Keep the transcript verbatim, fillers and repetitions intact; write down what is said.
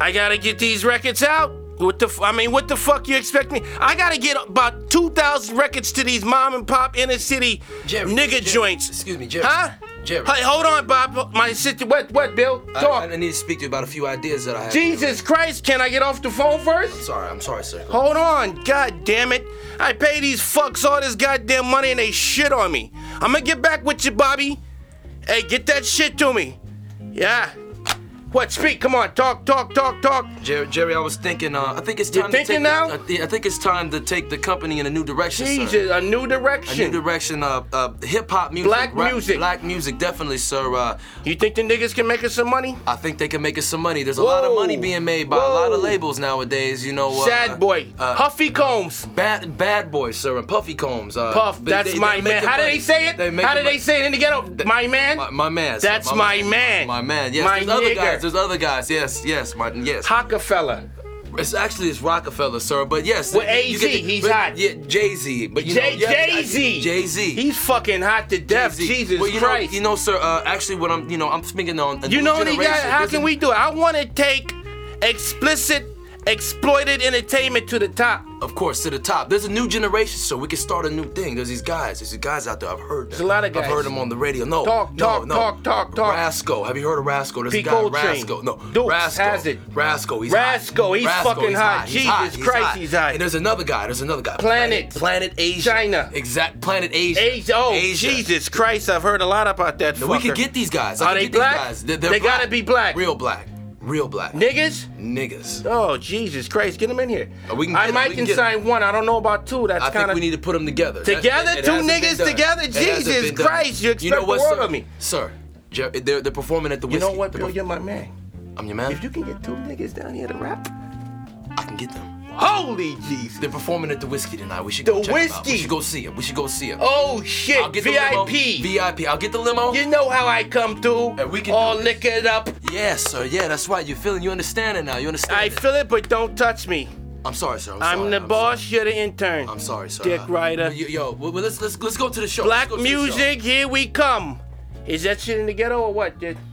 I gotta get these records out. What the? F- I mean, what the fuck you expect me? I gotta get about two thousand records to these mom and pop inner city Jerry, nigga Jerry, joints. Excuse me, Jerry. Huh? Jerry. Hey, hold on, Bob. My sister. What? What, Bill? Talk. I, I need to speak to you about a few ideas that I have. Jesus Christ! Can I get off the phone first? I'm sorry. I'm sorry, sir. Hold on. God damn it! I pay these fucks all this goddamn money and they shit on me. I'm gonna get back with you, Bobby. Hey, get that shit to me. Yeah. What? Speak. Come on. Talk. Talk. Talk. Talk. Jerry, Jerry, I was thinking. Uh, I think it's You're time to thinking take. now? The, uh, I think it's time to take the company in a new direction, Jesus, sir. a new A direction. new direction. Uh, uh, hip hop music. Black rap- music. Black music, definitely, sir. Uh, You think the niggas can make us some money? I think they can make us some money. There's a lot of Whoa. money being made by a lot of Whoa. labels nowadays. You know. Uh, Sad boy. Uh, Huffy Combs. Bad, bad boys, sir, and Puffy Combs. Uh, Puff, they- that's they- my they man. making How do money. they say it? They making How do they money. say it in the ghetto? My man? My, my man. sir. That's my man. My man. Yes. My there's other nigger. guys. There's other guys. Yes. Yes. My yes. Rockefeller. It's actually it's Rockefeller, sir. But yes. With you- you get A Z, the- he's but- hot. Yeah, Jay Z. But you Jay know, yeah, Jay Z. Jay Z. He's fucking hot to death. Jay-Z. Jesus well, you Christ. Know, you know, sir. Uh, actually, what I'm, you know, I'm speaking on. A You new know any generation. guy? How There's can a- we do it? I want to take explicit, exploited entertainment to the top. Of course, to the top. There's a new generation, so we can start a new thing. There's these guys. There's these guys out there. I've heard them. There's a lot of guys. I've heard them on the radio. No. Talk, no, talk, no. talk, talk, talk. Rasco. Have you heard of Rasco? There's Pete a guy, Coltrane. Rasco. No. Dukes Rasco. has it. Rasco. He's Rasco, hot. he's Rasco, fucking he's hot. He's Jesus hot. He's Christ, hot. he's hot. And there's another guy. There's another guy. Planet. Planet Asia. China. Exact. Planet Asia. Asia. Oh, Asia. Jesus Christ. I've heard a lot about that No, fucker. we can get these guys. I Are can they get these black? guys. They're, they're They black. gotta be black. Real black. Real black. Niggas? Niggas. Oh, Jesus Christ. Get them in here. Uh, we can I get 'em, might we can can get 'em. sign one. I don't know about two. That's I think kind of... we need to put them together. That's- Together? it- it Two hasn't been niggas done. together? It hasn't Jesus been done. Christ, you expect know what, the world sir? of me. Sir, Jer- they're, they're performing at the You Whiskey. know what, They're Bill? perf- You're my man. I'm your man. If you can get two niggas down here to rap, I can get them. holy Jesus. They're performing at the Whiskey tonight. We should The go check 'em out. Whiskey? We should go see them. We should go see them. Oh, shit. I'll get the V I limo. P. V I P. I'll get the limo. You know how I come through. And we can all do this. liquored up. Yes, sir. Yeah, that's right. You feeling? You understand it now. You understand I it. feel it, but don't touch me. I'm sorry, sir. I'm, I'm sorry. the I'm boss, Sorry. you're the intern. I'm sorry, sir. Dick Uh, rider. Yo, yo well, well, let's let's let's go to the show. Black Let's go to the show. music, here we come. Is that shit in the ghetto or what, dude?